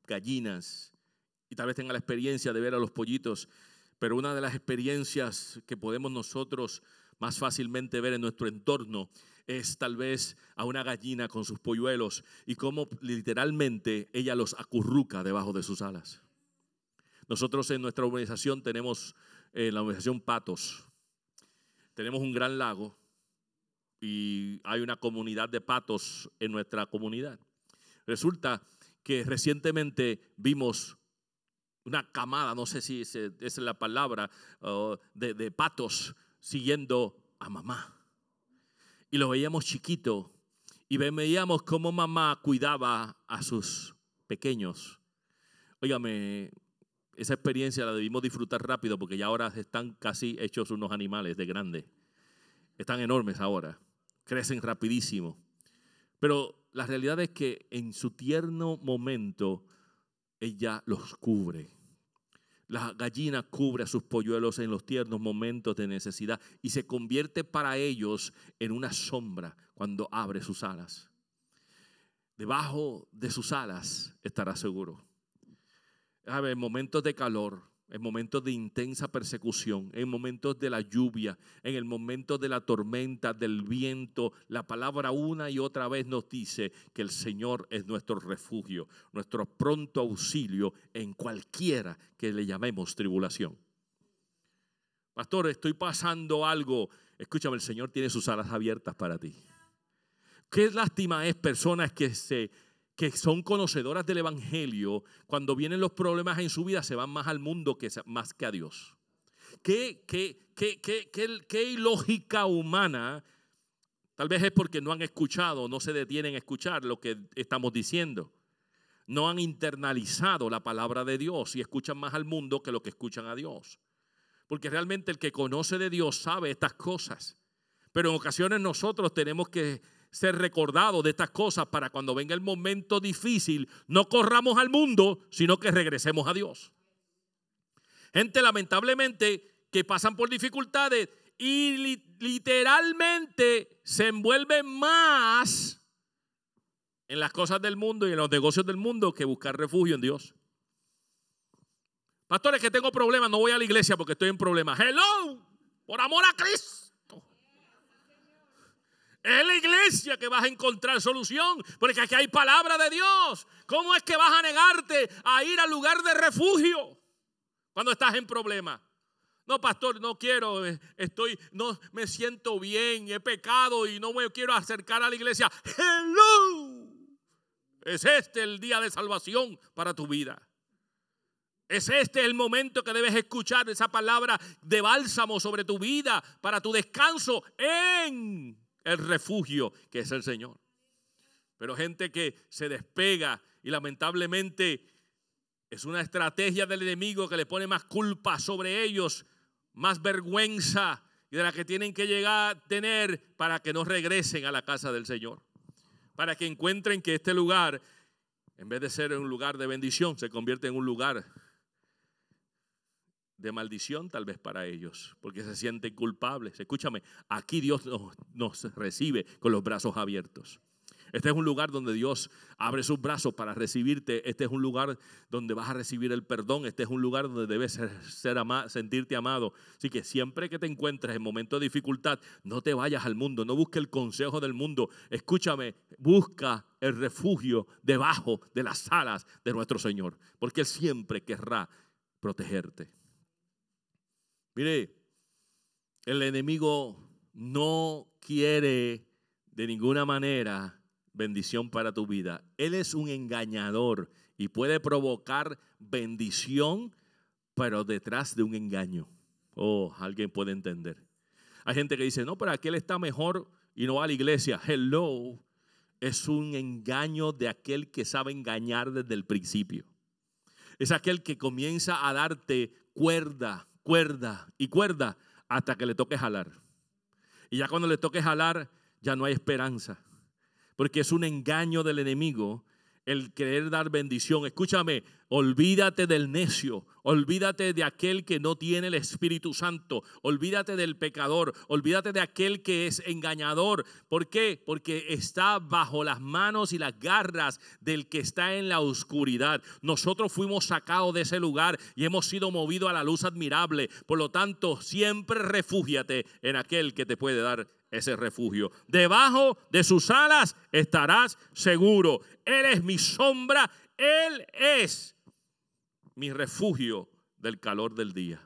gallinas y tal vez tenga la experiencia de ver a los pollitos, pero una de las experiencias que podemos nosotros más fácilmente ver en nuestro entorno es tal vez a una gallina con sus polluelos y cómo literalmente ella los acurruca debajo de sus alas. Nosotros en nuestra organización tenemos, en la organización Patos, tenemos un gran lago y hay una comunidad de patos en nuestra comunidad. Resulta que recientemente vimos una camada, no sé si esa es la palabra, de patos siguiendo a mamá. Y lo veíamos chiquito y veíamos cómo mamá cuidaba a sus pequeños. Óigame, esa experiencia la debimos disfrutar rápido porque ya ahora están casi hechos unos animales de grandes. Están enormes ahora, crecen rapidísimo. Pero la realidad es que en su tierno momento ella los cubre. La gallina cubre a sus polluelos en los tiernos momentos de necesidad y se convierte para ellos en una sombra cuando abre sus alas. Debajo de sus alas estará seguro. En momentos de calor, en momentos de intensa persecución, en momentos de la lluvia, en el momento de la tormenta, del viento, la palabra una y otra vez nos dice que el Señor es nuestro refugio, nuestro pronto auxilio en cualquiera que le llamemos tribulación. Pastor, estoy pasando algo. Escúchame, el Señor tiene sus alas abiertas para ti. Qué lástima es personas que son conocedoras del evangelio, cuando vienen los problemas en su vida se van más al mundo más que a Dios. Qué ilógica humana. Tal vez es porque no han escuchado, no se detienen a escuchar lo que estamos diciendo. No han internalizado la palabra de Dios y escuchan más al mundo que lo que escuchan a Dios. Porque realmente el que conoce de Dios sabe estas cosas. Pero en ocasiones nosotros tenemos que ser recordados de estas cosas para cuando venga el momento difícil no corramos al mundo, sino que regresemos a Dios. Gente lamentablemente que pasan por dificultades y literalmente se envuelven más en las cosas del mundo y en los negocios del mundo que buscar refugio en Dios. Pastores, que tengo problemas, no voy a la iglesia porque estoy en problemas. Hello, por amor a Cristo. Es en la iglesia que vas a encontrar solución, porque aquí hay palabra de Dios. ¿Cómo es que vas a negarte a ir al lugar de refugio cuando estás en problemas? No, pastor, no quiero, no me siento bien, he pecado y no me quiero acercar a la iglesia. Hello, es este el día de salvación para tu vida. Es este el momento que debes escuchar esa palabra de bálsamo sobre tu vida para tu descanso en el refugio que es el Señor. Pero gente que se despega y lamentablemente es una estrategia del enemigo que le pone más culpa sobre ellos, más vergüenza y de la que tienen que llegar a tener para que no regresen a la casa del Señor. Para que encuentren que este lugar, en vez de ser un lugar de bendición, se convierte en un lugar de maldición tal vez para ellos, porque se sienten culpables. Escúchame, aquí Dios nos recibe con los brazos abiertos. Este es un lugar donde Dios abre sus brazos para recibirte. Este es un lugar donde vas a recibir el perdón. Este es un lugar donde debes sentirte amado. Así que siempre que te encuentres en momentos de dificultad, no te vayas al mundo, no busques el consejo del mundo. Escúchame, busca el refugio debajo de las alas de nuestro Señor, porque Él siempre querrá protegerte. Mire, el enemigo no quiere de ninguna manera bendición para tu vida. Él es un engañador y puede provocar bendición, pero detrás de un engaño. Oh, alguien puede entender. Hay gente que dice, no, pero aquel está mejor y no va a la iglesia. Hello, es un engaño de aquel que sabe engañar desde el principio. Es aquel que comienza a darte cuerda y cuerda hasta que le toque jalar. Y ya cuando le toque jalar, ya no hay esperanza. Porque es un engaño del enemigo el querer dar bendición. Escúchame, olvídate del necio, olvídate de aquel que no tiene el Espíritu Santo, olvídate del pecador, olvídate de aquel que es engañador. ¿Por qué? Porque está bajo las manos y las garras del que está en la oscuridad. Nosotros fuimos sacados de ese lugar y hemos sido movidos a la luz admirable. Por lo tanto, siempre refúgiate en aquel que te puede dar ese refugio. Debajo de sus alas estarás seguro. Él es mi sombra, Él es mi refugio del calor del día.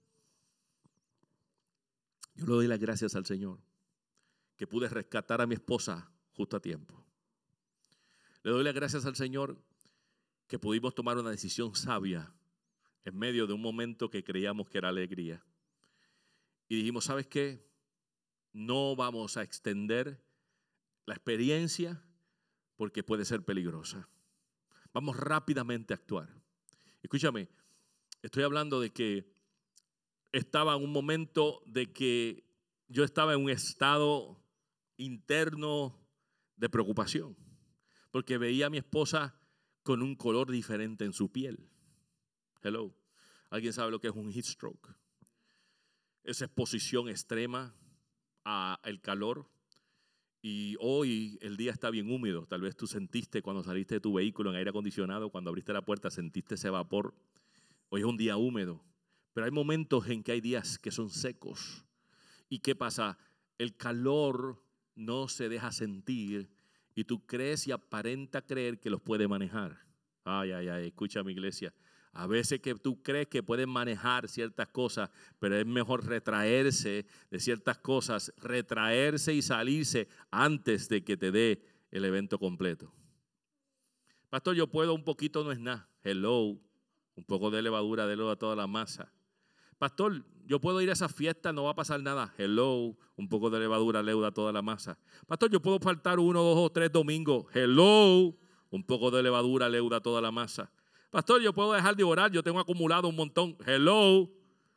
Yo le doy las gracias al Señor que pude rescatar a mi esposa justo a tiempo. Le doy las gracias al Señor que pudimos tomar una decisión sabia en medio de un momento que creíamos que era alegría. Y dijimos, ¿sabes qué? No vamos a extender la experiencia porque puede ser peligrosa. Vamos rápidamente a actuar. Escúchame, estoy hablando de que estaba en un momento de que yo estaba en un estado interno de preocupación, porque veía a mi esposa con un color diferente en su piel. Hello. ¿Alguien sabe lo que es un heat stroke? Esa exposición extrema al calor. Y hoy el día está bien húmedo. Tal vez tú sentiste cuando saliste de tu vehículo en aire acondicionado, cuando abriste la puerta, sentiste ese vapor. Hoy es un día húmedo. Pero hay momentos en que hay días que son secos. ¿Y qué pasa? El calor no se deja sentir y tú crees y aparenta creer que los puede manejar. Ay, ay, ay, escucha mi iglesia. A veces que tú crees que puedes manejar ciertas cosas, pero es mejor retraerse de ciertas cosas, retraerse y salirse antes de que te dé el evento completo. Pastor, yo puedo un poquito, no es nada. Hello, un poco de levadura de a toda la masa. Pastor, yo puedo ir a esa fiesta, no va a pasar nada. Hello, un poco de levadura leuda toda la masa. Pastor, yo puedo faltar 1, 2 o 3 domingos. Hello, un poco de levadura leuda toda la masa. Pastor, yo puedo dejar de orar, yo tengo acumulado un montón. Hello,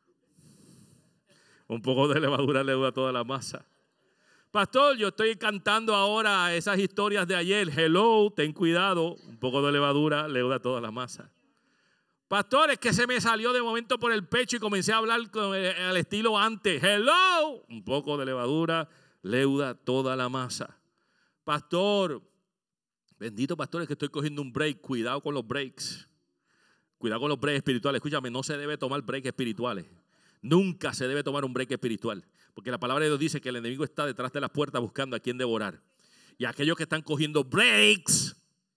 un poco de levadura leuda toda la masa. Pastor, yo estoy cantando ahora esas historias de ayer. Hello, ten cuidado, un poco de levadura leuda toda la masa. Pastor, es que se me salió de momento por el pecho y comencé a hablar al estilo antes. Hello, un poco de levadura leuda toda la masa. Pastor, bendito pastor, es que estoy cogiendo un break. Cuidado con los breaks. Cuidado con los breaks espirituales. Escúchame, no se debe tomar breaks espirituales. Nunca se debe tomar un break espiritual. Porque la palabra de Dios dice que el enemigo está detrás de las puertas buscando a quien devorar. Y aquellos que están cogiendo breaks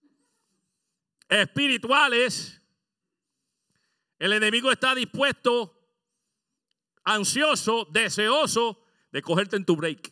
espirituales, el enemigo está dispuesto, ansioso, deseoso de cogerte en tu break.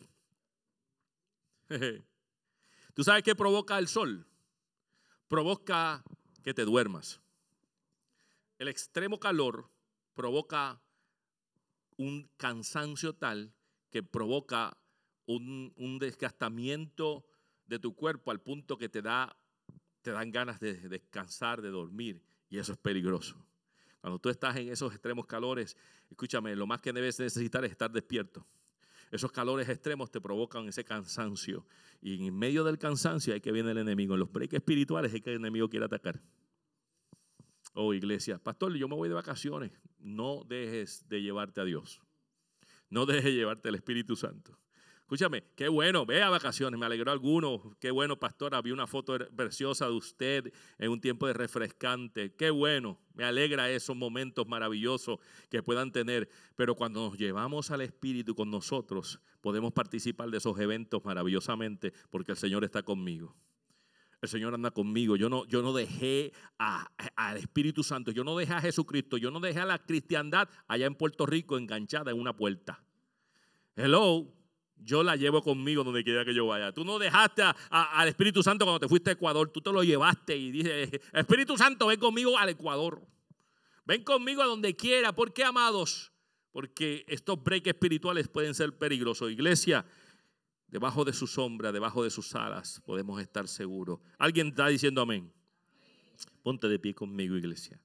¿Tú sabes qué provoca el sol? Provoca que te duermas. El extremo calor provoca un cansancio tal que provoca un desgastamiento de tu cuerpo al punto que te dan ganas de descansar, de dormir, y eso es peligroso. Cuando tú estás en esos extremos calores, escúchame, lo más que debes necesitar es estar despierto. Esos calores extremos te provocan ese cansancio, y en medio del cansancio hay que viene el enemigo. En los breaks espirituales es que el enemigo quiere atacar. Oh, iglesia, pastor, yo me voy de vacaciones. No dejes de llevarte a Dios. No dejes de llevarte al Espíritu Santo. Escúchame, qué bueno, ve a vacaciones, me alegró alguno. Qué bueno, pastora, vi una foto preciosa de usted en un tiempo de refrescante. Qué bueno, me alegra esos momentos maravillosos que puedan tener. Pero cuando nos llevamos al Espíritu con nosotros, podemos participar de esos eventos maravillosamente porque el Señor está conmigo. El Señor anda conmigo. Yo no dejé al Espíritu Santo, yo no dejé a Jesucristo, yo no dejé a la cristiandad allá en Puerto Rico enganchada en una puerta. Hello, yo la llevo conmigo donde quiera que yo vaya. Tú no dejaste al Espíritu Santo cuando te fuiste a Ecuador, tú te lo llevaste y dices, Espíritu Santo, ven conmigo al Ecuador. Ven conmigo a donde quiera. ¿Por qué, amados? Porque estos breaks espirituales pueden ser peligrosos. Iglesia, debajo de su sombra, debajo de sus alas, podemos estar seguros. ¿Alguien está diciendo amén? Ponte de pie conmigo, iglesia.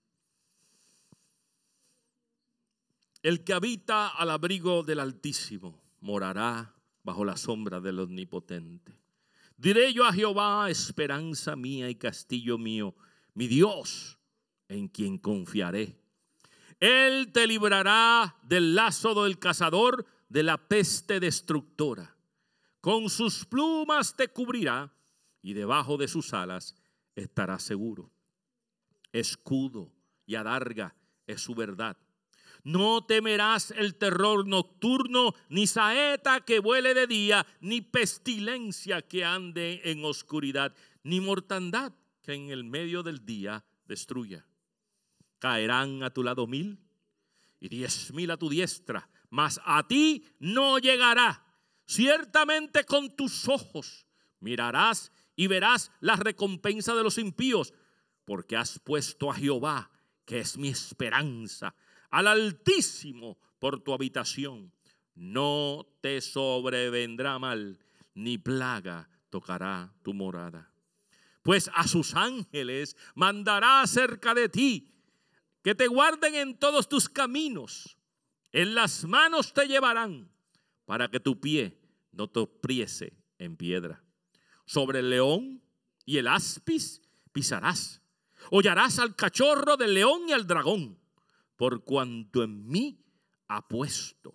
El que habita al abrigo del Altísimo morará bajo la sombra del Omnipotente. Diré yo a Jehová, esperanza mía y castillo mío, mi Dios, en quien confiaré. Él te librará del lazo del cazador, de la peste destructora. Con sus plumas te cubrirá y debajo de sus alas estarás seguro. Escudo y adarga es su verdad. No temerás el terror nocturno, ni saeta que vuele de día, ni pestilencia que ande en oscuridad, ni mortandad que en el medio del día destruya. Caerán a tu lado 1000 y 10.000 a tu diestra, mas a ti no llegará. Ciertamente con tus ojos mirarás y verás la recompensa de los impíos, porque has puesto a Jehová, que es mi esperanza, al Altísimo por tu habitación. No te sobrevendrá mal, ni plaga tocará tu morada. Pues a sus ángeles mandará acerca de ti, que te guarden en todos tus caminos. En las manos te llevarán, para que tu pie no tropiece en piedra. Sobre el león y el áspis pisarás. Hollarás al cachorro del león y al dragón, por cuanto en mí ha puesto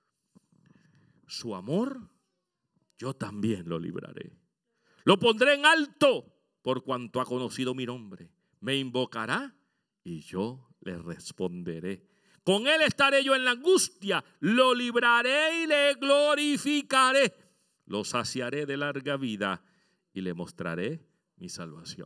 su amor, yo también lo libraré. Lo pondré en alto, por cuanto ha conocido mi nombre. Me invocará y yo le responderé. Con él estaré yo en la angustia, lo libraré y le glorificaré. Lo saciaré de larga vida y le mostraré mi salvación.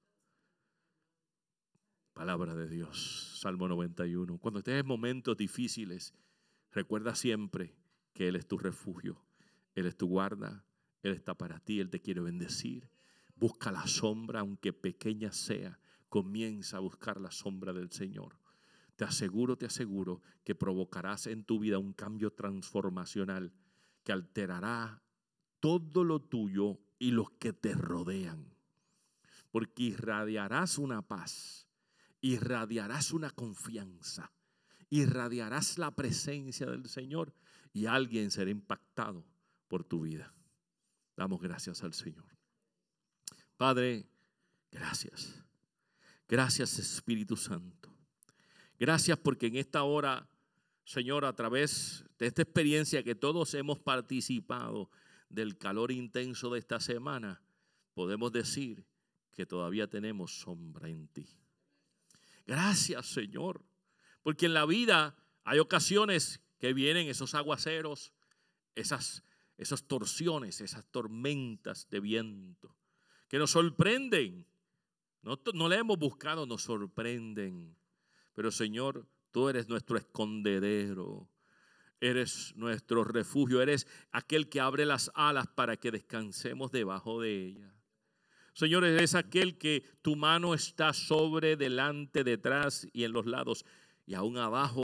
Palabra de Dios, Salmo 91. Cuando estés en momentos difíciles, recuerda siempre que Él es tu refugio, Él es tu guarda, Él está para ti, Él te quiere bendecir. Busca la sombra, aunque pequeña sea, comienza a buscar la sombra del Señor. Te aseguro que provocarás en tu vida un cambio transformacional que alterará todo lo tuyo y los que te rodean. Porque irradiarás una paz, irradiarás una confianza, irradiarás la presencia del Señor y alguien será impactado por tu vida. Damos gracias al Señor. Padre, gracias. Gracias, Espíritu Santo. Gracias porque en esta hora, Señor, a través de esta experiencia que todos hemos participado del calor intenso de esta semana, podemos decir que todavía tenemos sombra en ti. Gracias, Señor, porque en la vida hay ocasiones que vienen esos aguaceros, esas torsiones, esas tormentas de viento que nos sorprenden. No le hemos buscado, nos sorprenden. Pero Señor, tú eres nuestro escondedero, eres nuestro refugio, eres aquel que abre las alas para que descansemos debajo de ellas. Señor, eres aquel que tu mano está sobre, delante, detrás y en los lados y aún abajo.